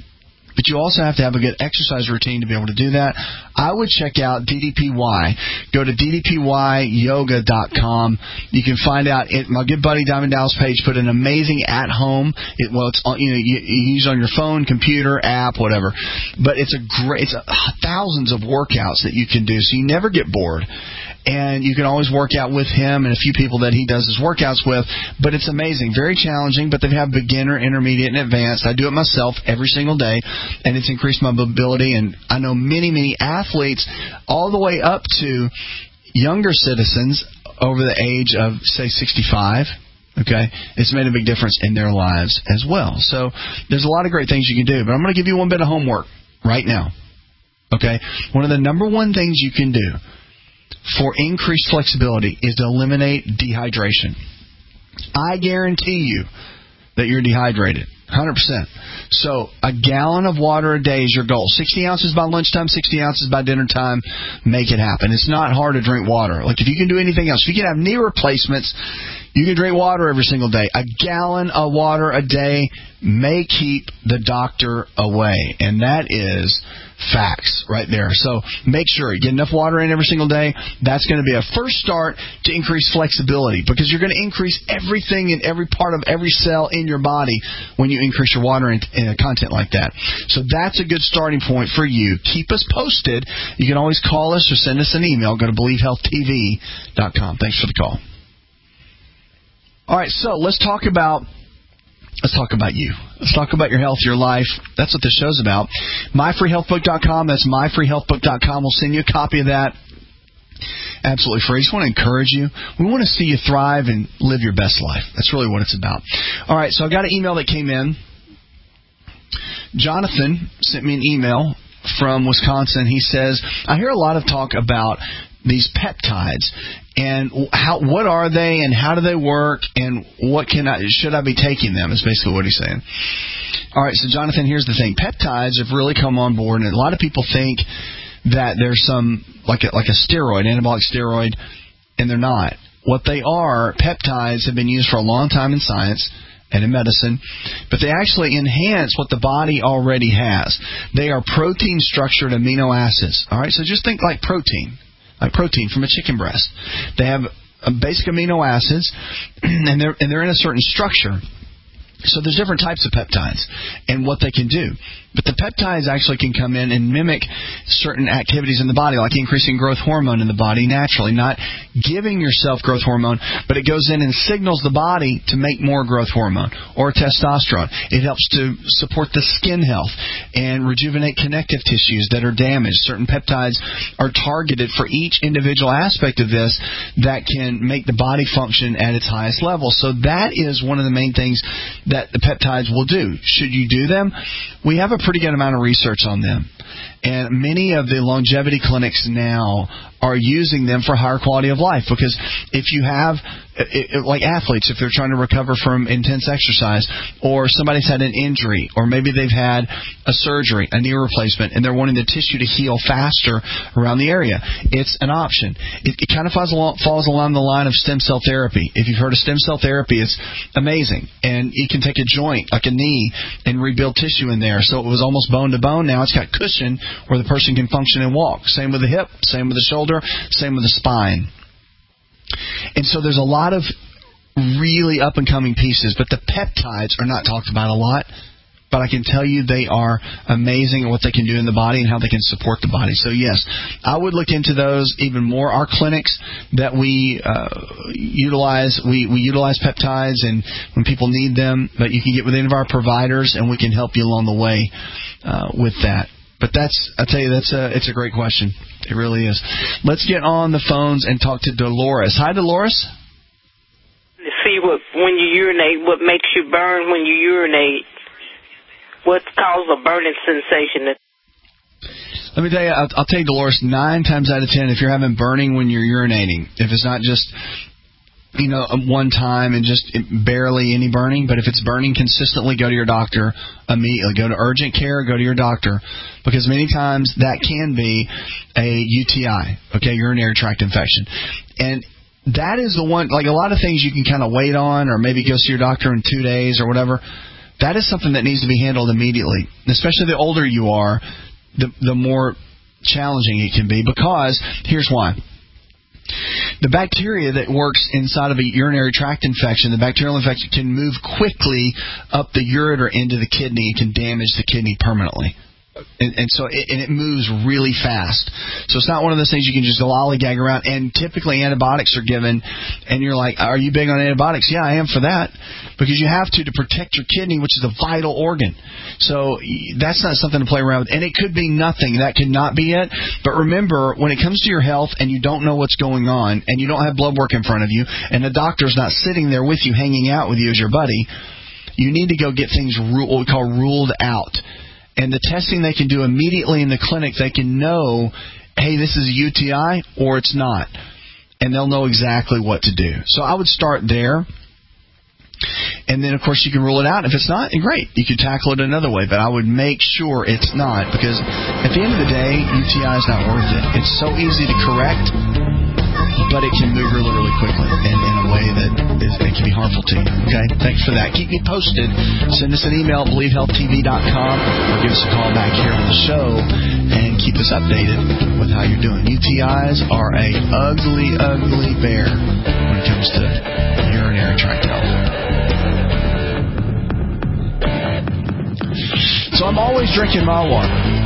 But you also have to have a good exercise routine to be able to do that. I would check out D D P Y. Go to D D P Y yoga dot com. You can find out it, my good buddy Diamond Dallas Page put an amazing at home. It, well, it's you know you, you use it on your phone, computer, app, whatever. But it's a great, it's a, thousands of workouts that you can do, so you never get bored. And you can always work out with him and a few people that he does his workouts with. But it's amazing. Very challenging, but they have beginner, intermediate, and advanced. I do it myself every single day, and it's increased my mobility. And I know many, many athletes all the way up to younger citizens over the age of, say, sixty-five. Okay? It's made a big difference in their lives as well. So there's a lot of great things you can do. But I'm going to give you one bit of homework right now. Okay? One of the number one things you can do for increased flexibility is to eliminate dehydration. I guarantee you that you're dehydrated, one hundred percent. So a gallon of water a day is your goal. sixty ounces by lunchtime, sixty ounces by dinner time. Make it happen. It's not hard to drink water. Like if you can do anything else, if you can have knee replacements, You can drink water every single day. A gallon of water a day may keep the doctor away. And that is facts right there. So make sure you get enough water in every single day. That's going to be a first start to increase flexibility, because you're going to increase everything in every part of every cell in your body when you increase your water in, in content like that. So that's a good starting point for you. Keep us posted. You can always call us or send us an email. Go to believe health t v dot com. Thanks for the call. All right, so let's talk about let's talk about you. Let's talk about your health, your life. That's what this show's about. my free health book dot com. That's my free health book dot com. We'll send you a copy of that. Absolutely free. I just want to encourage you. We want to see you thrive and live your best life. That's really what it's about. All right, so I got an email that came in. Jonathan sent me an email from Wisconsin. He says, I hear a lot of talk about these peptides, and how, what are they, and how do they work, and what can I, should I be taking them, is basically what he's saying. All right, so Jonathan, here's the thing. Peptides have really come on board, and a lot of people think that there's some, like a, like a steroid, anabolic steroid, and they're not. What they are, peptides have been used for a long time in science and in medicine, but they actually enhance what the body already has. They are protein-structured amino acids. All right, so just think like protein. Like protein from a chicken breast. They have basic amino acids, and they're and they're in a certain structure. So there's different types of peptides and what they can do. But the peptides actually can come in and mimic certain activities in the body, like increasing growth hormone in the body naturally, not giving yourself growth hormone, but it goes in and signals the body to make more growth hormone or testosterone. It helps to support the skin health and rejuvenate connective tissues that are damaged. Certain peptides are targeted for each individual aspect of this that can make the body function at its highest level. So that is one of the main things that the peptides will do. Should you do them? We have a pretty good amount of research on them. And many of the longevity clinics now are using them for higher quality of life, because if you have, it, it, like athletes, if they're trying to recover from intense exercise, or somebody's had an injury, or maybe they've had a surgery, a knee replacement, and they're wanting the tissue to heal faster around the area, it's an option. It, it kind of falls along, falls along the line of stem cell therapy. If you've heard of stem cell therapy, it's amazing. And you can take a joint, like a knee, and rebuild tissue in there. So it was almost bone to bone. Now it's got cushion where the person can function and walk. Same with the hip, same with the shoulder, same with the spine. And so there's a lot of really up-and-coming pieces, but the peptides are not talked about a lot. But I can tell you they are amazing at what they can do in the body and how they can support the body. So, yes, I would look into those even more. Our clinics that we uh, utilize, we, we utilize peptides and when people need them, but you can get with any of our providers and we can help you along the way uh, with that. But that's, I tell you, that's a, it's a great question. It really is. Let's get on the phones and talk to Dolores. Hi, Dolores. To see what, when you urinate, what makes you burn when you urinate. What causes a burning sensation? Let me tell you, I'll, I'll tell you, Dolores, nine times out of ten, if you're having burning when you're urinating, if it's not just, you know, one time and just barely any burning, but if it's burning consistently, go to your doctor immediately. Go to urgent care, go to your doctor, because many times that can be a U T I, okay, urinary tract infection. And that is the one, like a lot of things you can kind of wait on or maybe go see your doctor in two days or whatever. That is something that needs to be handled immediately, especially the older you are, the, the more challenging it can be, because here's why. The bacteria that works inside of a urinary tract infection, the bacterial infection, can move quickly up the ureter into the kidney and can damage the kidney permanently. And, and so it, and it moves really fast. So it's not one of those things you can just lollygag around. And typically antibiotics are given, and you're like, are you big on antibiotics? Yeah, I am for that. Because you have to to protect your kidney, which is a vital organ. So that's not something to play around with. And it could be nothing. That could not be it. But remember, when it comes to your health and you don't know what's going on, and you don't have blood work in front of you, and the doctor's not sitting there with you, hanging out with you as your buddy, you need to go get things ru- what we call ruled out. And the testing they can do immediately in the clinic, they can know, hey, this is a U T I or it's not. And they'll know exactly what to do. So I would start there. And then, of course, you can rule it out. If it's not, great. You can tackle it another way. But I would make sure it's not, because at the end of the day, U T I is not worth it. It's so easy to correct. but it can move really, really quickly in, in a way that is, it can be harmful to you. Okay? Thanks for that. Keep me posted. Send us an email at believe health t v dot com or give us a call back here on the show and keep us updated with how you're doing. U T Is are a ugly, ugly bear when it comes to urinary tract health. So I'm always drinking my water.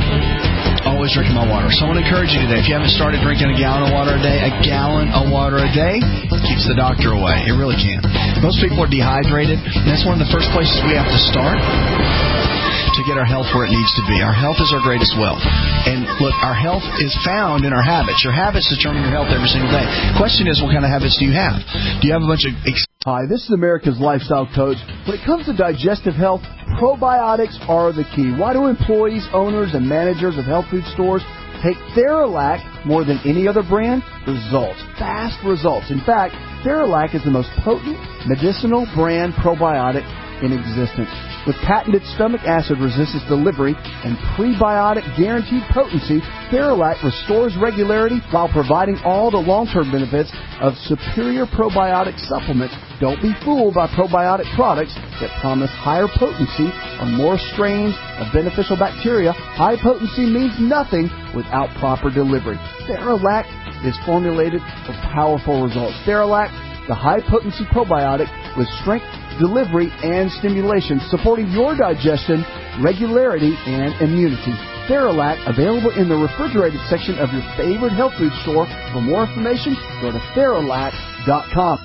Always drinking my water. So I want to encourage you today, if you haven't started drinking a gallon of water a day, a gallon of water a day keeps the doctor away. It really can. Most people are dehydrated, and that's one of the first places we have to start to get our health where it needs to be. Our health is our greatest wealth. And look, our health is found in our habits. Your habits determine your health every single day. Question is, what kind of habits do you have? Do you have a bunch of... Ex- Hi, this is America's Lifestyle Coach. When it comes to digestive health, probiotics are the key. Why do employees, owners, and managers of health food stores take Theralac more than any other brand? Results. Fast results. In fact, Theralac is the most potent medicinal brand probiotic in existence. With patented stomach acid resistance delivery and prebiotic guaranteed potency, Theralac restores regularity while providing all the long-term benefits of superior probiotic supplements. Don't be fooled by probiotic products that promise higher potency or more strains of beneficial bacteria. High potency means nothing without proper delivery. Theralac is formulated for powerful results. Theralac, the high-potency probiotic with strength, delivery, and stimulation, supporting your digestion, regularity, and immunity. Theralac, available in the refrigerated section of your favorite health food store. For more information, go to Theralac dot com.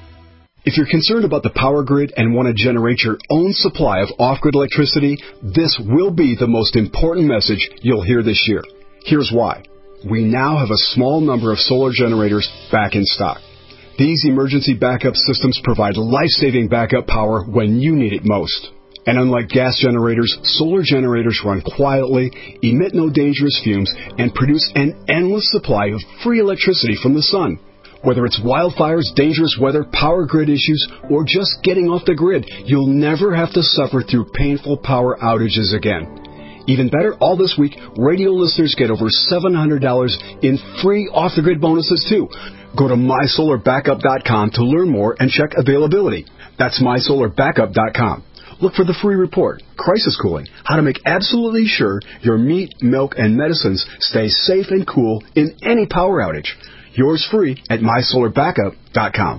If you're concerned about the power grid and want to generate your own supply of off-grid electricity, this will be the most important message you'll hear this year. Here's why. We now have a small number of solar generators back in stock. These emergency backup systems provide life-saving backup power when you need it most. And unlike gas generators, solar generators run quietly, emit no dangerous fumes, and produce an endless supply of free electricity from the sun. Whether it's wildfires, dangerous weather, power grid issues, or just getting off the grid, you'll never have to suffer through painful power outages again. Even better, all this week, radio listeners get over seven hundred dollars in free off-the-grid bonuses, too. Go to my solar backup dot com to learn more and check availability. That's my solar backup dot com. Look for the free report, Crisis Cooling, how to make absolutely sure your meat, milk, and medicines stay safe and cool in any power outage. Yours free at my solar backup dot com.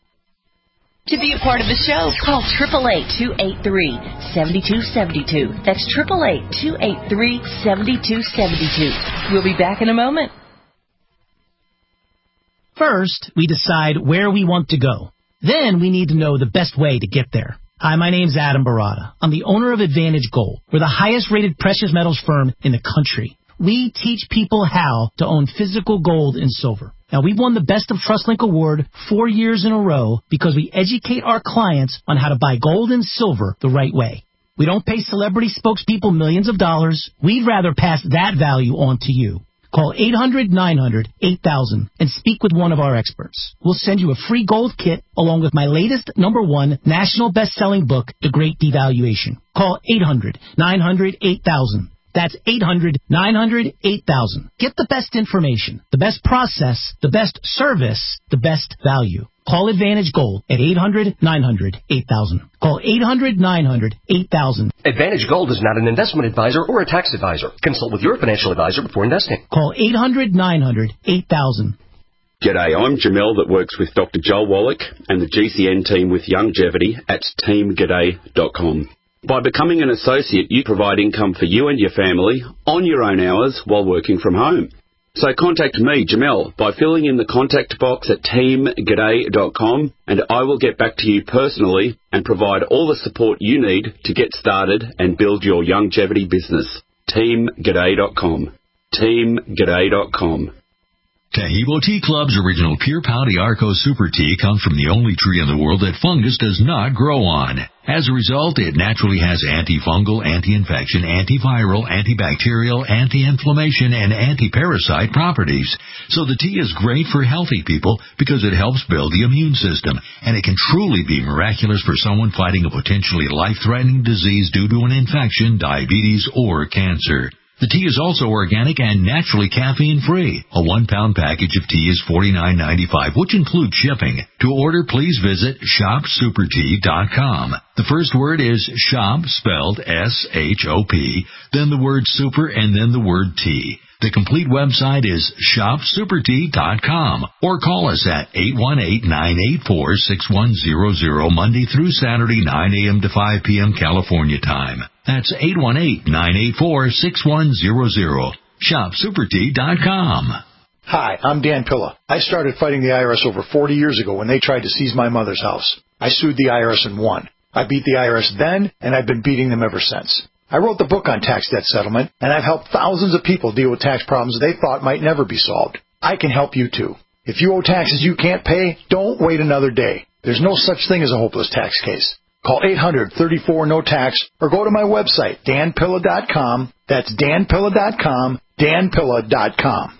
To be a part of the show, call eight eight eight, two eight three, seven two seven two. That's eight eight eight, two eight three, seven two seven two. We'll be back in a moment. First, we decide where we want to go. Then we need to know the best way to get there. Hi, my name's Adam Barada. I'm the owner of Advantage Gold. We're the highest-rated precious metals firm in the country. We teach people how to own physical gold and silver. Now, we've won the Best of TrustLink Award four years in a row because we educate our clients on how to buy gold and silver the right way. We don't pay celebrity spokespeople millions of dollars. We'd rather pass that value on to you. Call eight hundred, nine hundred, eight thousand and speak with one of our experts. We'll send you a free gold kit along with my latest number one national best-selling book, The Great Devaluation. Call eight hundred, nine hundred, eight thousand. That's eight hundred, nine hundred, eight thousand. Get the best information, the best process, the best service, the best value. Call Advantage Gold at eight hundred, nine hundred, eight thousand. Call eight hundred, nine hundred, eight thousand. Advantage Gold is not an investment advisor or a tax advisor. Consult with your financial advisor before investing. Call eight hundred, nine hundred, eight thousand. G'day, I'm Jamel that works with Doctor Joel Wallach and the G C N team with Longevity at team g'day dot com. By becoming an associate, you provide income for you and your family on your own hours while working from home. So contact me, Jamel, by filling in the contact box at team g'day dot com, and I will get back to you personally and provide all the support you need to get started and build your longevity business. team g'day dot com. team g'day dot com. Tahibo Tea Club's original Pure Pau Arco Super Tea comes from the only tree in the world that fungus does not grow on. As a result, it naturally has antifungal, anti-infection, antiviral, antibacterial, anti-inflammation, and anti-parasite properties. So the tea is great for healthy people because it helps build the immune system, and it can truly be miraculous for someone fighting a potentially life-threatening disease due to an infection, diabetes, or cancer. The tea is also organic and naturally caffeine-free. A one-pound package of tea is forty-nine ninety-five, which includes shipping. To order, please visit shop super tea dot com. The first word is shop, spelled S H O P, then the word super, and then the word tea. The complete website is shop super tea dot com, or call us at eight one eight, nine eight four, six one zero zero Monday through Saturday, nine a.m. to five p.m. California time. That's eight one eight, nine eight four, six one zero zero. shop super tea dot com. Hi, I'm Dan Pilla. I started fighting the I R S over forty years ago when they tried to seize my mother's house. I sued the I R S and won. I beat the I R S then, and I've been beating them ever since. I wrote the book on tax debt settlement, and I've helped thousands of people deal with tax problems they thought might never be solved. I can help you too. If you owe taxes you can't pay, don't wait another day. There's no such thing as a hopeless tax case. Call eight hundred, thirty-four, no tax or go to my website, dan pilla dot com. That's dan pilla dot com, dan pilla dot com.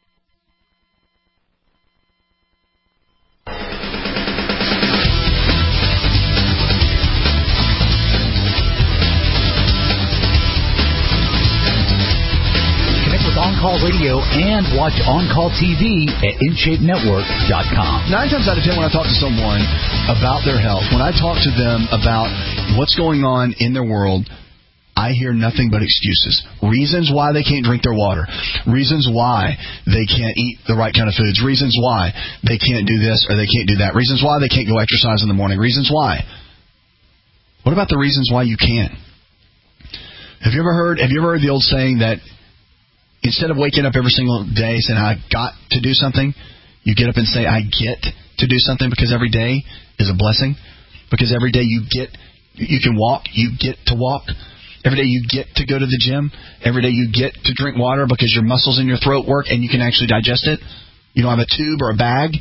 On-Call Radio and watch On-Call T V at in shape network dot com. Nine times out of ten when I talk to someone about their health, when I talk to them about what's going on in their world, I hear nothing but excuses. Reasons why they can't drink their water. Reasons why they can't eat the right kind of foods. Reasons why they can't do this or they can't do that. Reasons why they can't go exercise in the morning. Reasons why. What about the reasons why you can? Have you ever heard, have you ever heard the old saying that instead of waking up every single day saying, I got to do something, you get up and say, I get to do something, because every day is a blessing. Because every day you get, you can walk, you get to walk. Every day you get to go to the gym. Every day you get to drink water because your muscles in your throat work and you can actually digest it. You don't have a tube or a bag.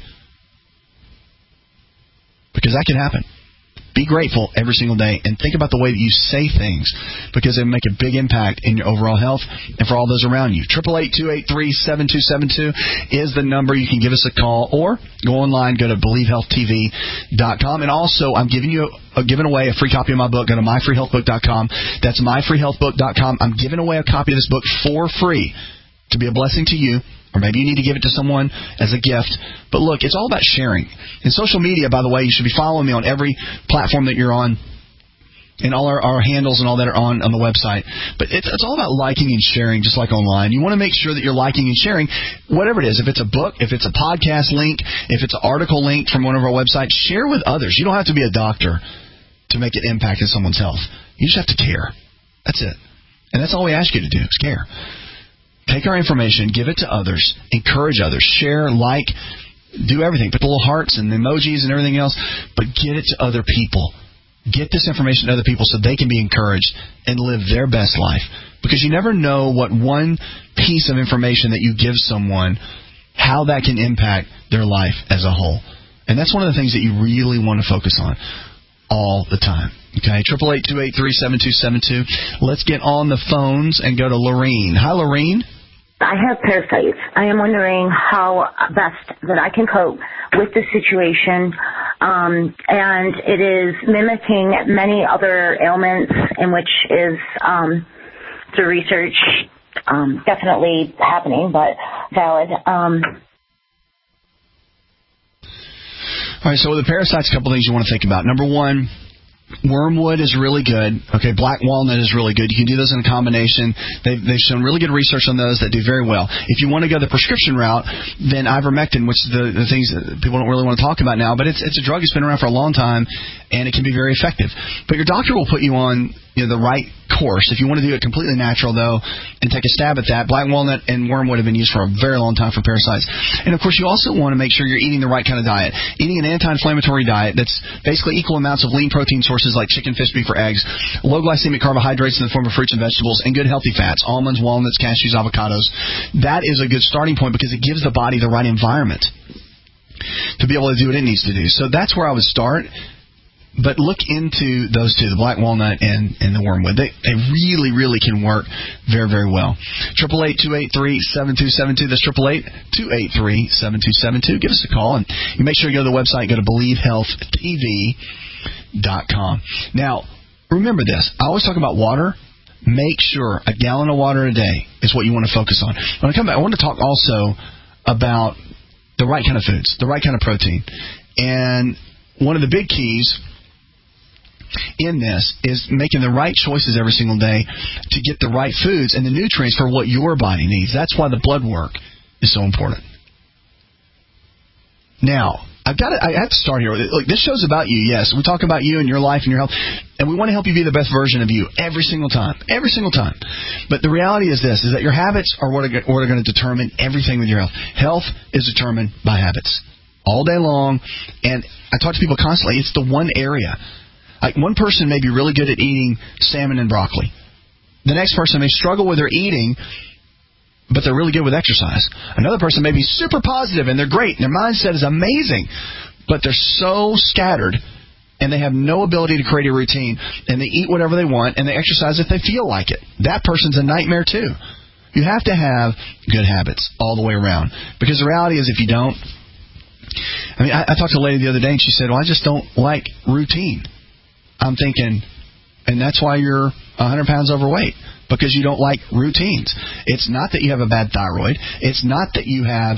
Because that can happen. Be grateful every single day and think about the way that you say things, because it will make a big impact in your overall health and for all those around you. eight eight eight, two eight three, seven two seven two is the number. You can give us a call or go online, go to believe health t v dot com. And also, I'm giving you a, giving away a free copy of my book. Go to my free health book dot com. That's my free health book dot com. I'm giving away a copy of this book for free to be a blessing to you. Or maybe you need to give it to someone as a gift. But look, it's all about sharing. In social media, by the way, you should be following me on every platform that you're on. And all our, our handles and all that are on, on the website. But it's, it's all about liking and sharing, just like online. You want to make sure that you're liking and sharing whatever it is. If it's a book, if it's a podcast link, if it's an article link from one of our websites, share with others. You don't have to be a doctor to make an impact in someone's health. You just have to care. That's it. And that's all we ask you to do, is care. Take our information, give it to others, encourage others, share, like, do everything. Put the little hearts and the emojis and everything else, but get it to other people. Get this information to other people so they can be encouraged and live their best life. Because you never know what one piece of information that you give someone, how that can impact their life as a whole. And that's one of the things that you really want to focus on all the time. Okay, eight eight eight, two eight three, seven two seven two. Let's get on the phones and go to Lorene. Hi, Lorene. I have parasites. I am wondering how best that I can cope with the situation. Um, and it is mimicking many other ailments, in which is um, through research um, definitely happening, but valid. Um, All right, so with the parasites, a couple things you want to think about. Number one, wormwood is really good. Okay, black walnut is really good. You can do those in a combination. They've, they've shown really good research on those that do very well. If you want to go the prescription route, then ivermectin, which is the, the things that people don't really want to talk about now, but it's it's a drug that's been around for a long time, and it can be very effective. But your doctor will put you on, you know, the right course. If you want to do it completely natural, though, and take a stab at that, black walnut and wormwood have been used for a very long time for parasites. And, of course, you also want to make sure you're eating the right kind of diet. Eating an anti-inflammatory diet that's basically equal amounts of lean protein sources like chicken, fish, beef, or eggs, low glycemic carbohydrates in the form of fruits and vegetables, and good healthy fats, almonds, walnuts, cashews, avocados. That is a good starting point because it gives the body the right environment to be able to do what it needs to do. So that's where I would start. But look into those two, the black walnut and, and the wormwood. They they really, really can work very, very well. eight eight eight, two eight three, seven two seven two. That's eight eight eight, two eight three, seven two seven two. Give us a call. And you make sure you go to the website. Go to believe health t v dot com. Now, remember this. I always talk about water. make sure a gallon of water a day is what you want to focus on. When I come back, I want to talk also about the right kind of foods, the right kind of protein. And one of the big keys in this is making the right choices every single day to get the right foods and the nutrients for what your body needs. That's why the blood work is so important. Now, I've got to, I have to start here. Look, this show's about you, yes. We talk about you and your life and your health, and we want to help you be the best version of you every single time, every single time. But the reality is this, is that your habits are what are, what are going to determine everything with your health. Health is determined by habits all day long, and I talk to people constantly. It's the one area. Like one person may be really good at eating salmon and broccoli. The next person may struggle with their eating, but they're really good with exercise. Another person may be super positive and they're great and their mindset is amazing, but they're so scattered and they have no ability to create a routine, and they eat whatever they want and they exercise if they feel like it. That person's a nightmare too. You have to have good habits all the way around, because the reality is if you don't, I mean, I, I talked to a lady the other day and she said, well, I just don't like routine. I'm thinking, and that's why you're one hundred pounds overweight. Because you don't like routines. It's not that you have a bad thyroid. It's not that you have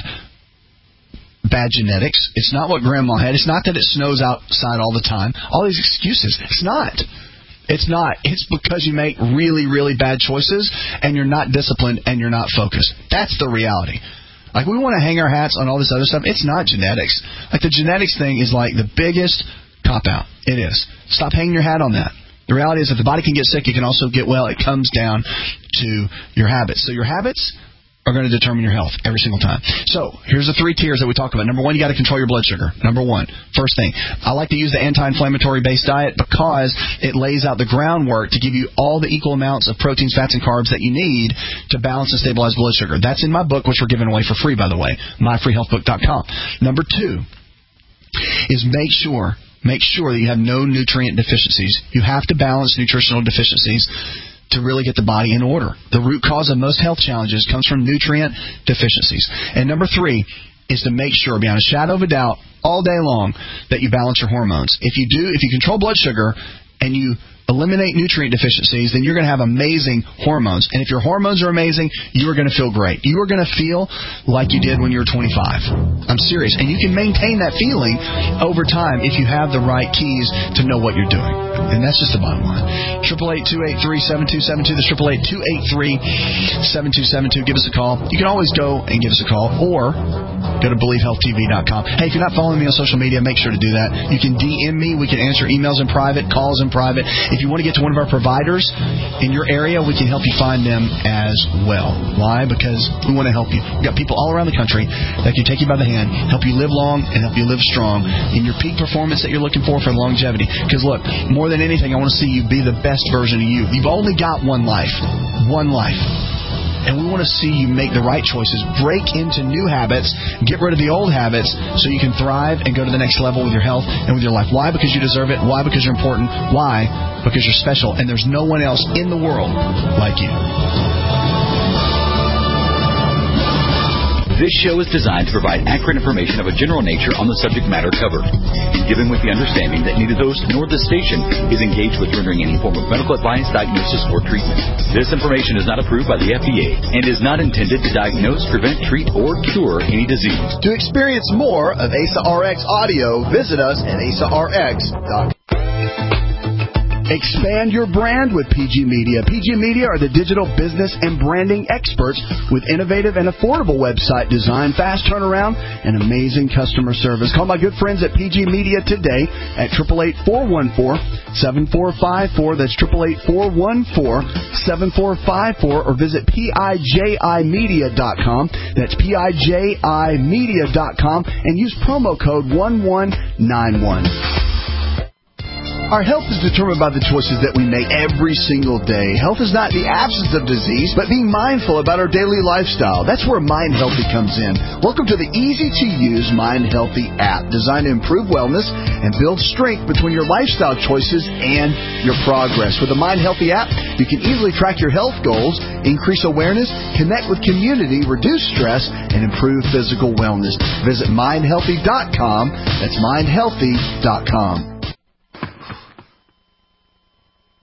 bad genetics. It's not what grandma had. It's not that it snows outside all the time. All these excuses. It's not. It's not. It's because you make really, really bad choices and you're not disciplined and you're not focused. That's the reality. Like, we want to hang our hats on all this other stuff. It's not genetics. Like, the genetics thing is like the biggest cop-out. It is. Stop hanging your hat on that. The reality is if the body can get sick, it can also get well. It comes down to your habits. So your habits are going to determine your health every single time. So here's the three tiers that we talk about. Number one, you got to control your blood sugar. Number one, first thing. I like to use the anti-inflammatory based diet because it lays out the groundwork to give you all the equal amounts of proteins, fats, and carbs that you need to balance and stabilize blood sugar. That's in my book, which we're giving away for free, by the way, my free health book dot com. Number two is make sure Make sure that you have no nutrient deficiencies. You have to balance nutritional deficiencies to really get the body in order. The root cause of most health challenges comes from nutrient deficiencies. And number three is to make sure, beyond a shadow of a doubt, all day long, that you balance your hormones. If you do, if you control blood sugar and you eliminate nutrient deficiencies, then you're going to have amazing hormones. And if your hormones are amazing, you are going to feel great. You are going to feel like you did when you were twenty-five. I'm serious. And you can maintain that feeling over time if you have the right keys to know what you're doing. And that's just the bottom line. eight eight eight, two eight three, seven two seven two. That's eight eight eight, two eight three, seven two seven two. Give us a call. You can always go and give us a call, or go to believe health t v dot com. Hey, if you're not following me on social media, make sure to do that. You can D M me. We can answer emails in private, calls in private. If you want to get to one of our providers in your area, we can help you find them as well. Why? Because we want to help you. We've got people all around the country that can take you by the hand, help you live long, and help you live strong in your peak performance that you're looking for for longevity. Because, look, more than anything, I want to see you be the best version of you. You've only got one life. One life. And we want to see you make the right choices, break into new habits, get rid of the old habits so you can thrive and go to the next level with your health and with your life. Why? Because you deserve it. Why? Because you're important. Why? Because you're special. And there's no one else in the world like you. This show is designed to provide accurate information of a general nature on the subject matter covered, and given with the understanding that neither the host nor the station is engaged with rendering any form of medical advice, diagnosis, or treatment. This information is not approved by the F D A and is not intended to diagnose, prevent, treat, or cure any disease. To experience more of A S A R X audio, visit us at A S A R X dot com. Expand your brand with P G Media. P G Media are the digital business and branding experts with innovative and affordable website design, fast turnaround, and amazing customer service. Call my good friends at P G Media today at eight eight eight, four one four, seven four five four. That's eight eight eight, four one four, seven four five four. Or visit P I J I media dot com. That's P I J I media dot com and use promo code one one nine one. Our health is determined by the choices that we make every single day. Health is not the absence of disease, but being mindful about our daily lifestyle. That's where Mind Healthy comes in. Welcome to the easy-to-use Mind Healthy app, designed to improve wellness and build strength between your lifestyle choices and your progress. With the Mind Healthy app, you can easily track your health goals, increase awareness, connect with community, reduce stress, and improve physical wellness. Visit mind healthy dot com. That's mind healthy dot com.